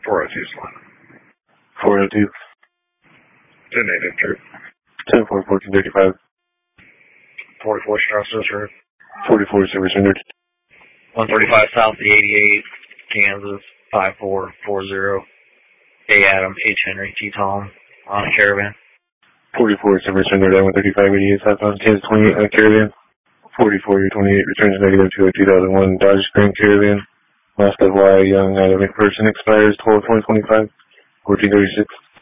402. 10-8 trip. 10-4-1435. 44 Strasses Road. 44 Silver Standard. 135 South the 88, Kansas, 5440. A. Adam, H. Henry, T. Tom, on a Caravan. 44 Silver Standard, 135 88 southbound, Kansas 28 on a Caravan. 44 your 28 returns negative to a 2001 Dodge Grand Caravan. Last of Y, young, McPherson expires 12-2025, 1436.